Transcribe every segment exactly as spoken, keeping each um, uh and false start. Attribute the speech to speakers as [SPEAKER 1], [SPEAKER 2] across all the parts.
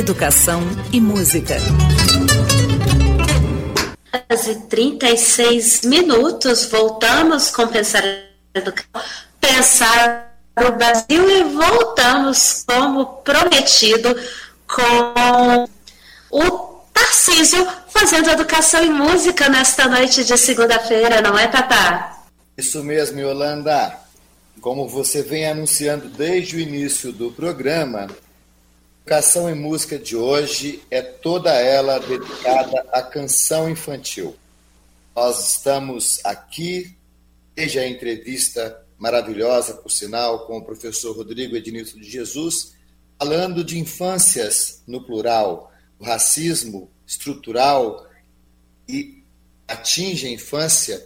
[SPEAKER 1] Educação e música.
[SPEAKER 2] E trinta e seis minutos, voltamos com Pensar Educação, Pensar o Brasil e voltamos, como prometido, com o Tarcísio fazendo educação e música nesta noite de segunda-feira, não é, Tatá?
[SPEAKER 3] Isso mesmo, Yolanda. Como você vem anunciando desde o início do programa, a educação e música de hoje é toda ela dedicada à canção infantil. Nós estamos aqui, desde a entrevista maravilhosa, por sinal, com o professor Rodrigo Ednilson de Jesus, falando de infâncias no plural, o racismo estrutural e atinge a infância,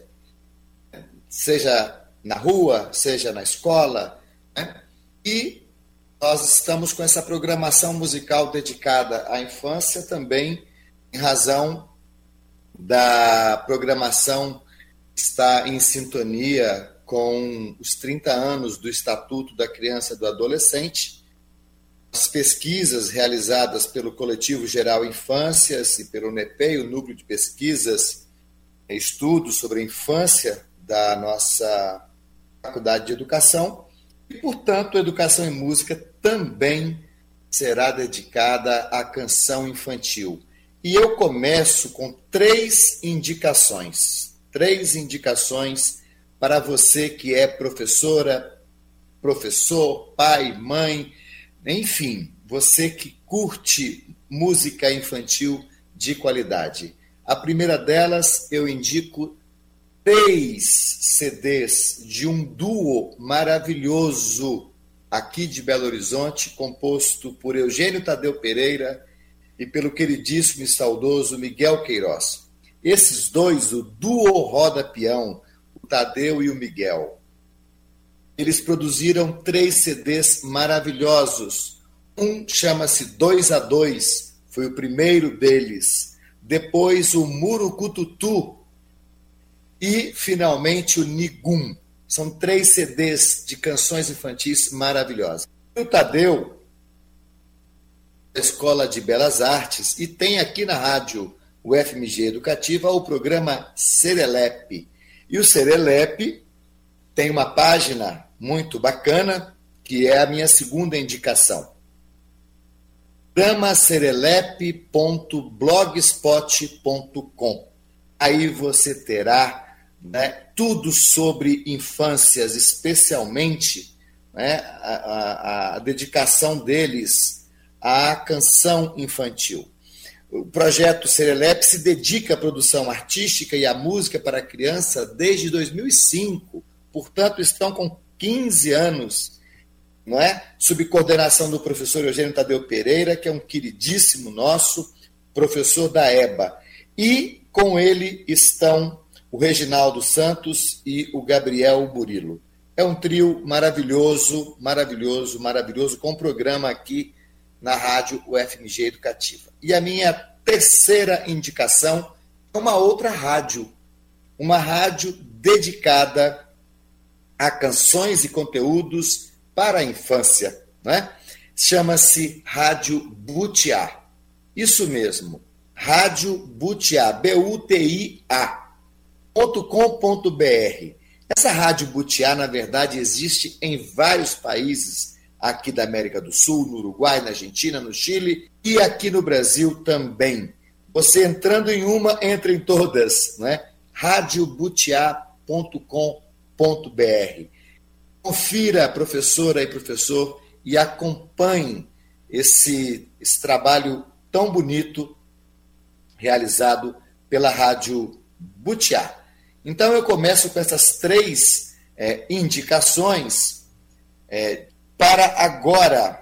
[SPEAKER 3] seja na rua, seja na escola, né? E nós estamos com essa programação musical dedicada à infância também, em razão da programação que está em sintonia com os trinta anos do Estatuto da Criança e do Adolescente. As pesquisas realizadas pelo Coletivo Geral Infâncias e pelo NEPEI, o Núcleo de Pesquisas e Estudos sobre a Infância da nossa Faculdade de Educação, e, portanto, a Educação e Música também será dedicada à canção infantil. E eu começo com três indicações, três indicações para você que é professora, professor, pai, mãe, enfim, você que curte música infantil de qualidade. A primeira delas, eu indico três C Ds de um duo maravilhoso aqui de Belo Horizonte, composto por Eugênio Tadeu Pereira e pelo queridíssimo e saudoso Miguel Queiroz. Esses dois, o duo Roda Peão, o Tadeu e o Miguel, eles produziram três C Ds maravilhosos. Um chama-se dois a dois, foi o primeiro deles. Depois o Murucututu e, finalmente, o Nigum. São três C Ds de canções infantis maravilhosas. O Tadeu, da Escola de Belas Artes, e tem aqui na rádio o F M G Educativa o programa Serelepe. E o Serelepe tem uma página muito bacana, que é a minha segunda indicação. programa serelepe ponto blogspot ponto com. Aí você terá, né, tudo sobre infâncias, especialmente, né, a, a, a dedicação deles à canção infantil. O projeto Serelepe se dedica à produção artística e à música para a criança desde dois mil e cinco, portanto estão com quinze anos, não é? Sob coordenação do professor Eugênio Tadeu Pereira, que é um queridíssimo nosso, professor da EBA. E com ele estão o Reginaldo Santos e o Gabriel Burilo. É um trio maravilhoso, maravilhoso, maravilhoso, com um programa aqui na rádio U F M G Educativa. E a minha terceira indicação é uma outra rádio, uma rádio dedicada a canções e conteúdos para a infância, né? Chama-se Rádio Butiá. Isso mesmo, Rádio Butiá, B U T I A, .com.br. Essa Rádio Butiá, na verdade, existe em vários países aqui da América do Sul, no Uruguai, na Argentina, no Chile e aqui no Brasil também. Você entrando em uma, entra em todas, né? rádio butiá ponto com ponto br. Confira, professora e professor, e acompanhe esse, esse trabalho tão bonito realizado pela Rádio Butiá. Então eu começo com essas três é, indicações é, para agora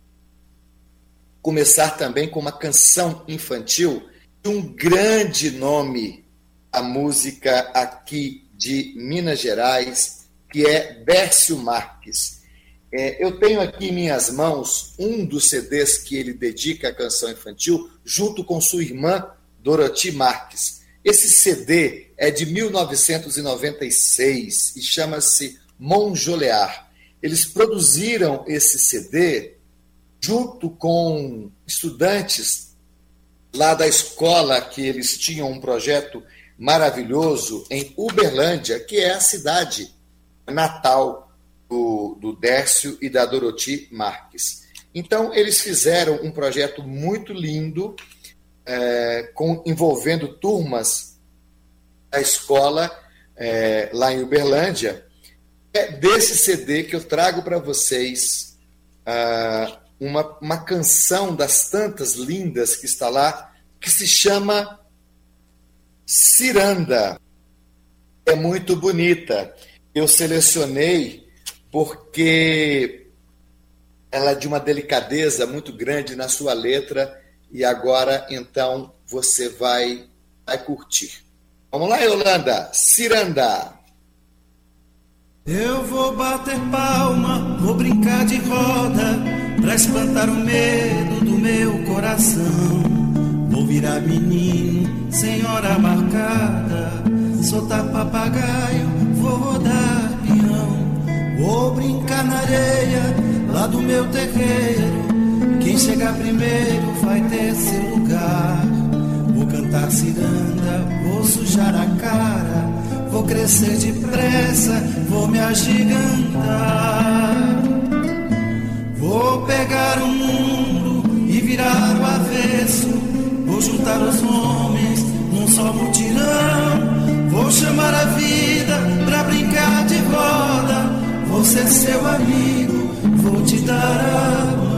[SPEAKER 3] começar também com uma canção infantil de um grande nome da música aqui de Minas Gerais, que é Bércio Marques. É, eu tenho aqui em minhas mãos um dos C Ds que ele dedica à canção infantil, junto com sua irmã Doroti Marques. Esse C D é de mil novecentos e noventa e seis e chama-se Monjolear. Eles produziram esse C D junto com estudantes lá da escola, que eles tinham um projeto maravilhoso em Uberlândia, que é a cidade natal do, do Dércio e da Doroti Marques. Então, eles fizeram um projeto muito lindo, é, com, envolvendo turmas da escola é, lá em Uberlândia. É desse C D que eu trago para vocês uh, uma, uma canção das tantas lindas que está lá, que se chama Ciranda. É muito bonita. Eu selecionei porque ela é de uma delicadeza muito grande na sua letra, e agora, então, você vai, vai curtir. Vamos lá, Yolanda. Ciranda.
[SPEAKER 4] Eu vou bater palma, vou brincar de roda, pra espantar o medo do meu coração. Vou virar menino, sem hora marcada, soltar papagaio, vou rodar peão. Vou brincar na areia, lá do meu terreiro, quem chegar primeiro vai ter seu lugar. Vou cantar ciranda, vou sujar a cara, vou crescer depressa, vou me agigantar. Vou pegar o mundo e virar o avesso, vou juntar os homens num só mutirão. Vou chamar a vida pra brincar de roda, vou ser seu amigo, vou te dar a mão.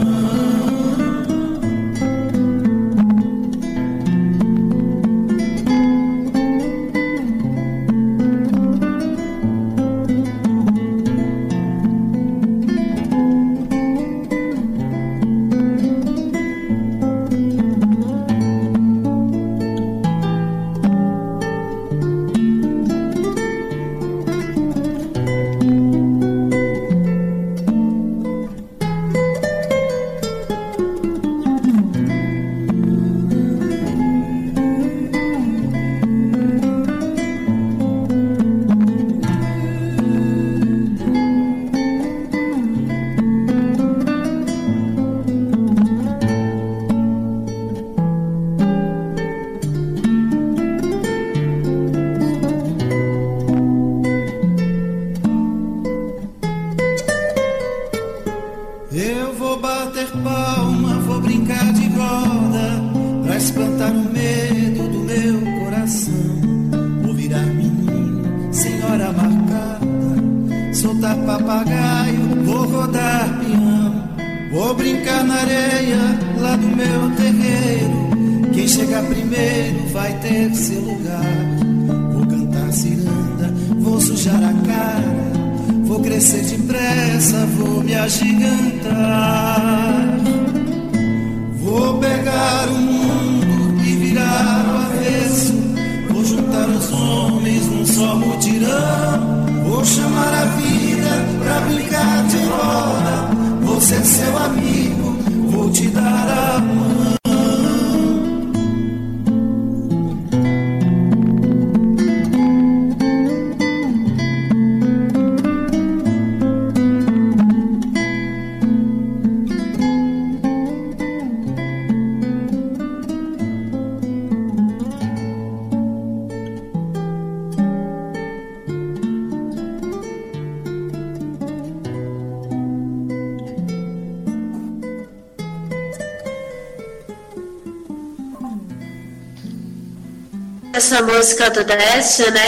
[SPEAKER 2] Essa música do Décio, né?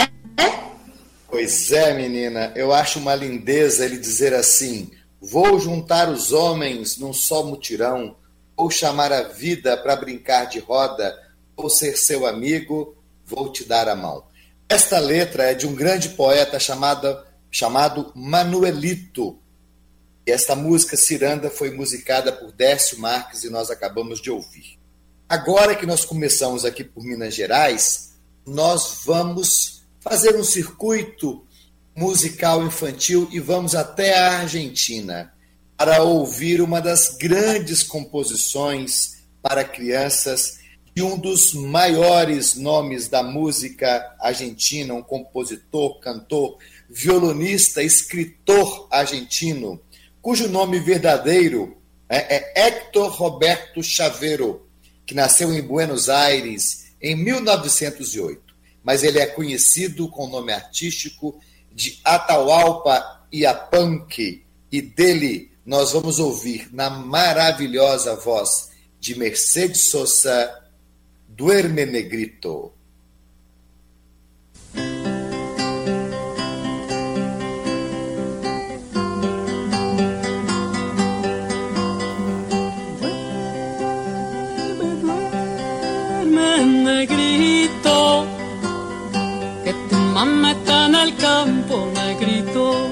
[SPEAKER 3] Pois é, menina. Eu acho uma lindeza ele dizer assim: vou juntar os homens num só mutirão, vou chamar a vida para brincar de roda, vou ser seu amigo, vou te dar a mão. Esta letra é de um grande poeta chamado, chamado Manuelito. E esta música, Ciranda, foi musicada por Dércio Marques e nós acabamos de ouvir. Agora que nós começamos aqui por Minas Gerais, nós vamos fazer um circuito musical infantil e vamos até a Argentina para ouvir uma das grandes composições para crianças de um dos maiores nomes da música argentina, um compositor, cantor, violonista, escritor argentino, cujo nome verdadeiro É, é Héctor Roberto Chaveiro, que nasceu em Buenos Aires em mil novecentos e oito, mas ele é conhecido com o nome artístico de Atahualpa Yupanqui, e dele nós vamos ouvir na maravilhosa voz de Mercedes Sosa, Duerme Negrito.
[SPEAKER 5] Negrito, que tu mamá está en el campo, negrito.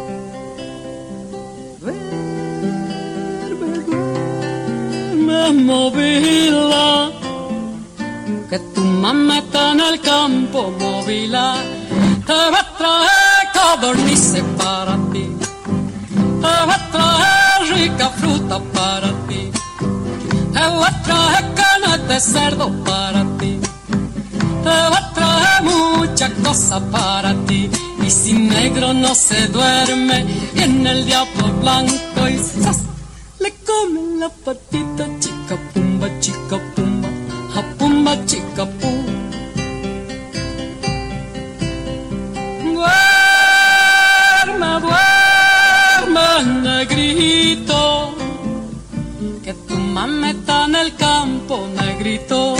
[SPEAKER 5] Duerme, movila, que tu mamá está en el campo, movila. Te va a traer codornices para ti, te va a traer rica fruta para ti, te va a traer carne de cerdo para ti, te va a traer mucha cosa para ti. Y si negro no se duerme, viene el diablo blanco y ¡zas! Le come la patita, chica pumba, chica pumba, ja pumba, chica pum. Duerme, duerme, negrito, que tu mamá está en el campo, negrito.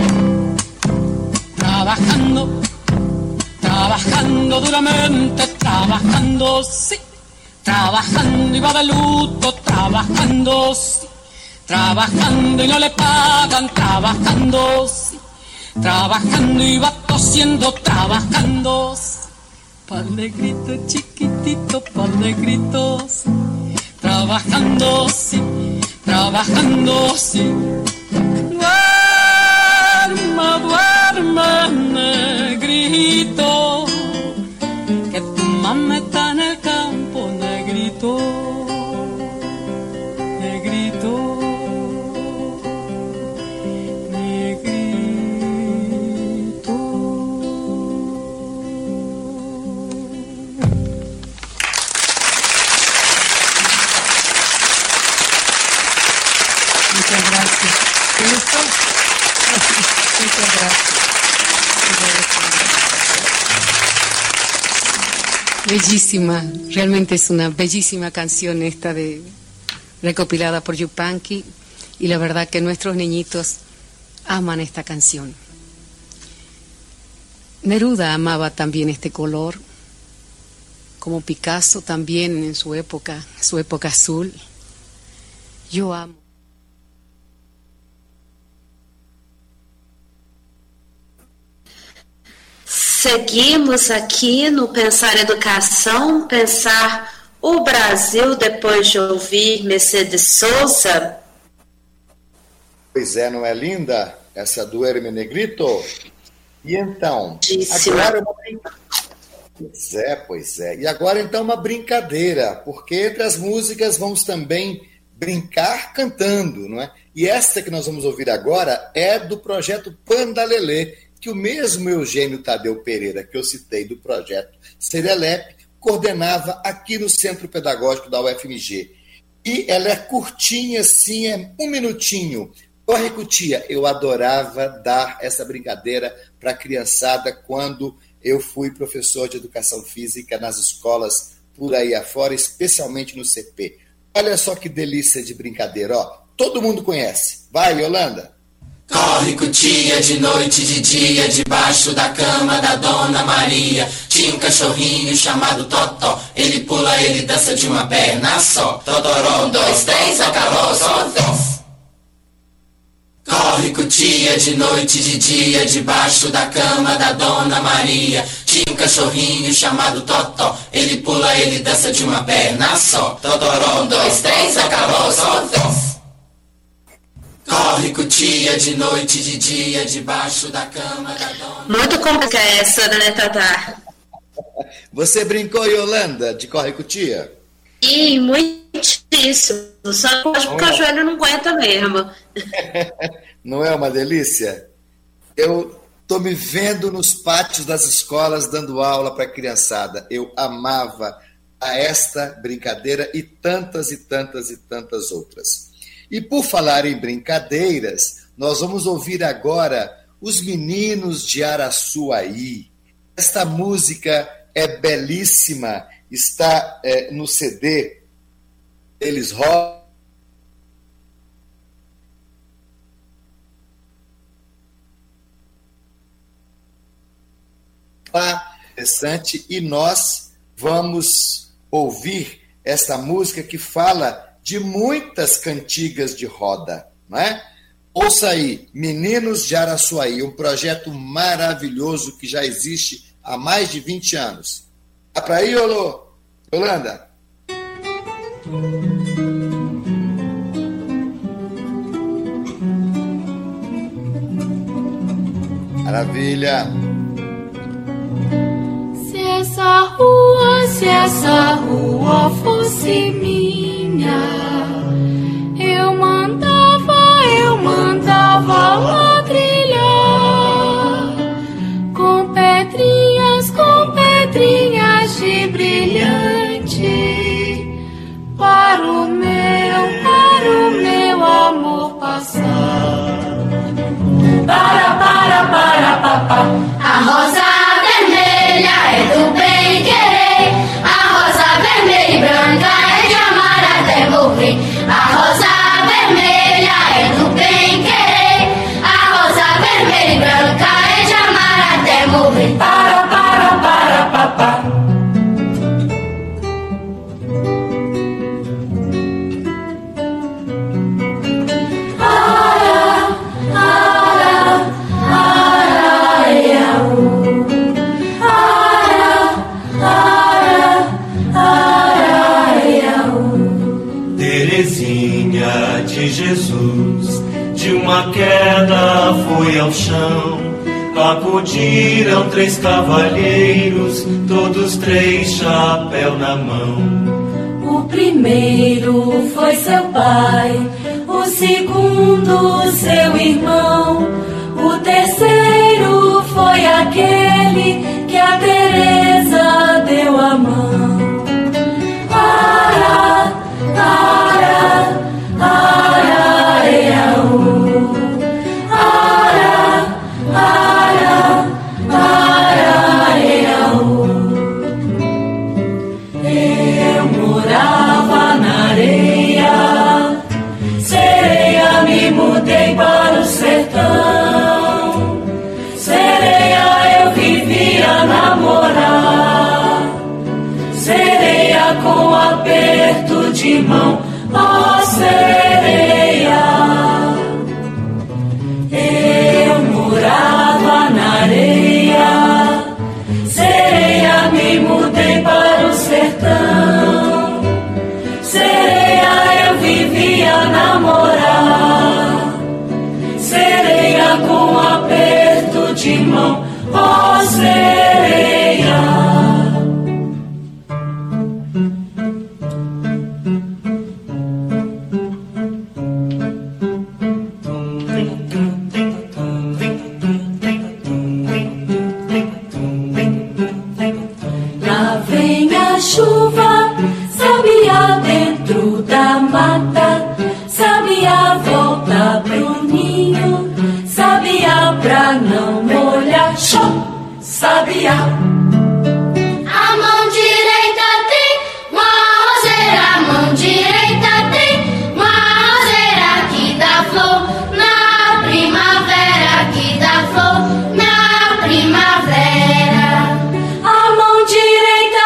[SPEAKER 5] Trabajando, trabajando duramente, trabajando, sí. Trabajando y va de luto, trabajando, sí. Trabajando y no le pagan, trabajando, sí. Trabajando y va tosiendo, trabajando, sí. Pa'l negrito chiquitito, pa'l negrito, sí. Trabajando, sí. Trabajando, sí. Duerma, duerma, negrito, que tu mamá está en el campo, negrito, negrito, negrito. Muchas gracias. ¿Te gustó? Muchas gracias. Bellísima, realmente es una bellísima canción esta de recopilada por Yupanqui, y la verdad que nuestros niñitos aman esta canción. Neruda amaba también este color, como Picasso también en su época, su época azul. Yo amo.
[SPEAKER 2] Seguimos aqui no Pensar Educação, pensar o Brasil depois de ouvir Mercedes Sosa.
[SPEAKER 3] Pois é, não é linda essa Duerme Negrito? E então,
[SPEAKER 2] Lindíssima.
[SPEAKER 3] agora uma brincadeira. Pois é, pois é. E agora então uma brincadeira, porque entre as músicas vamos também brincar cantando, não é? E esta que nós vamos ouvir agora é do projeto Pandalelê, que o mesmo Eugênio Tadeu Pereira, que eu citei do projeto Serelep, coordenava aqui no Centro Pedagógico da U F M G. E ela é curtinha, assim, é um minutinho. Corre, Cutia, eu adorava dar essa brincadeira para a criançada quando eu fui professor de educação física nas escolas por aí afora, especialmente no C P. Olha só que delícia de brincadeira, ó. Todo mundo conhece. Vai, Yolanda.
[SPEAKER 6] Corre, Cutia, de noite, de dia, debaixo da cama da Dona Maria. Tinha um cachorrinho chamado Totó. Ele pula, ele dança de uma perna só. Totoró, um, dois, três, acabou, só vez. Corre, Cutia, de noite, de dia, debaixo da cama da Dona Maria. Tinha um cachorrinho chamado Totó. Ele pula, ele dança de uma perna só. Totoró, um, dois, três, acabou, só vez. Corre, Cutia, de noite, de dia, debaixo da cama da Dona...
[SPEAKER 2] Muito complicada essa, né, Tatá?
[SPEAKER 3] Você brincou, Yolanda, de Corre, Cutia?
[SPEAKER 2] E muitíssimo. Só porque o joelho não aguenta mesmo.
[SPEAKER 3] Não é uma delícia? Eu estou me vendo nos pátios das escolas dando aula para a criançada. Eu amava a esta brincadeira e tantas e tantas e tantas outras. E por falar em brincadeiras, nós vamos ouvir agora Os Meninos de Araçuaí. Esta música é belíssima, está é, no C D Eles Rolam. Interessante, e nós vamos ouvir esta música que fala de muitas cantigas de roda, não é? Ouça aí, Meninos de Araçuaí, um projeto maravilhoso que já existe há mais de vinte anos. Dá para ir, Olô? Yolanda? Maravilha!
[SPEAKER 7] Se essa rua, se essa rua fosse minha, eu mandava, eu mandava ladrilhar com pedrinhas, com pedrinhas de brilhante para o meu, para o meu amor passar. Para, para, para, papá, a rosa é do bem querer, a rosa vermelha e branca é de amar até morrer. A rosa vermelha é do bem querer, a rosa vermelha e branca é de amar até morrer. Para, para, para, papá.
[SPEAKER 8] De Jesus, de uma queda foi ao chão. Acudiram três cavalheiros, todos três chapéu na mão.
[SPEAKER 7] O primeiro foi seu pai, o segundo seu irmão, o terceiro foi aquele que a Teresa deu a mão. Ara, ara, ara-ia-u, ara, ara, ara-ia-u. Eu morava na areia, sereia, me mudei para o sertão. Sereia, eu vivia namorar, sereia com aperto de mão. Ó sereia, eu morava na areia, sereia, me mudei para o sertão. Sereia, eu vivia namorar, sereia com aperto de mão. Ó sereia. Chuva, sabia dentro da mata, sabia volta pro ninho, sabia pra não molhar, show, sabia. A mão direita tem uma roseira, a mão direita tem uma roseira que dá flor na primavera, que dá flor na primavera. A mão direita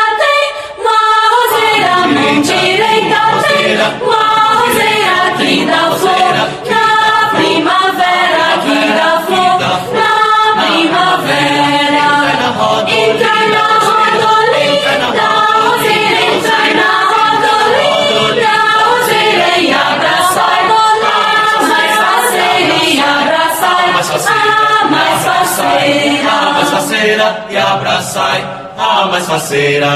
[SPEAKER 7] uma roseira que dá flor na primavera, que dá flor na primavera. Entra na rodolinha, roseira, entra na rodolinha, roseira e abraçai, mais faceira e abraçai, a mais faceira, a mais faceira e abraçai, a mais faceira.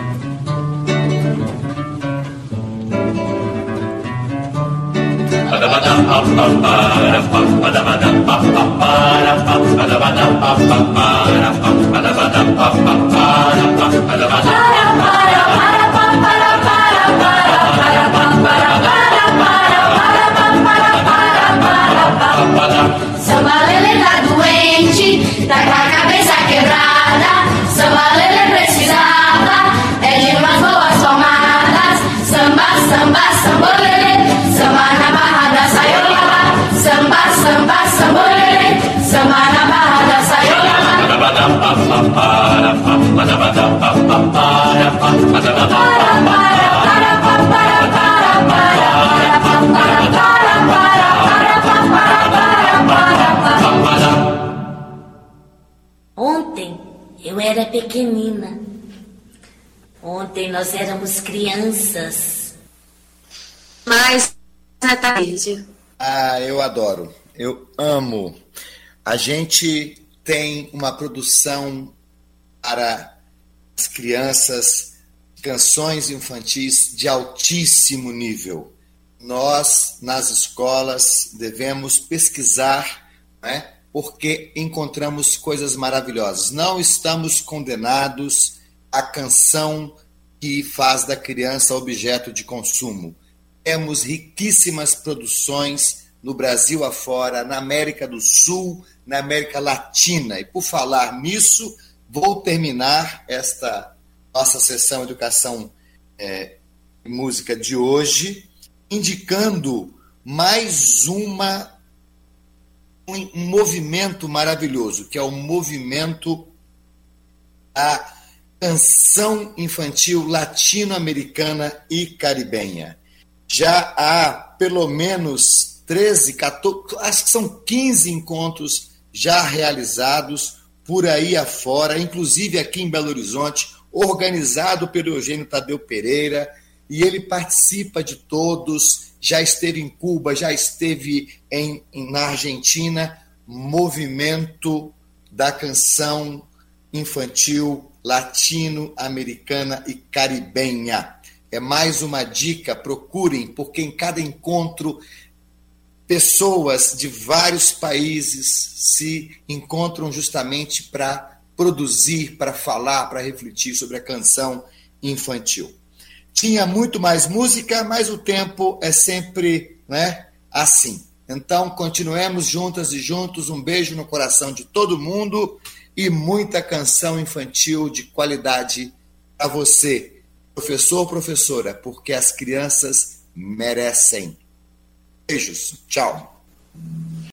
[SPEAKER 8] Bada
[SPEAKER 7] Samba lelê tá doente, tá com a cabeça quebrada. Samba lelê precisava é de umas boas tomadas. Samba, samba, samba lelê, samba na barra da saiola. Samba, samba, samba lelê, samba na barra da saiola.
[SPEAKER 9] Ontem eu era pequenina. Ontem nós éramos crianças.
[SPEAKER 2] Mas, Natália.
[SPEAKER 3] Ah, eu adoro. Eu amo. A gente tem uma produção para as crianças, canções infantis de altíssimo nível. Nós, nas escolas, devemos pesquisar, né? Porque encontramos coisas maravilhosas. Não estamos condenados à canção que faz da criança objeto de consumo. Temos riquíssimas produções no Brasil afora, na América do Sul, na América Latina. E por falar nisso, vou terminar esta nossa sessão Educação é, e Música de hoje, indicando mais uma um movimento maravilhoso, que é o movimento da canção infantil latino-americana e caribenha. Já há pelo menos treze, quatorze, acho que são quinze encontros já realizados por aí afora, inclusive aqui em Belo Horizonte, organizado pelo Eugênio Tadeu Pereira, e ele participa de todos. Já esteve em Cuba, já esteve em, na Argentina, movimento da canção infantil latino-americana e caribenha. É mais uma dica, procurem, porque em cada encontro pessoas de vários países se encontram justamente para produzir, para falar, para refletir sobre a canção infantil. Tinha muito mais música, mas o tempo é sempre, né, assim. Então, continuemos juntas e juntos. Um beijo no coração de todo mundo e muita canção infantil de qualidade para você, professor, professora, porque as crianças merecem. Beijos. Tchau.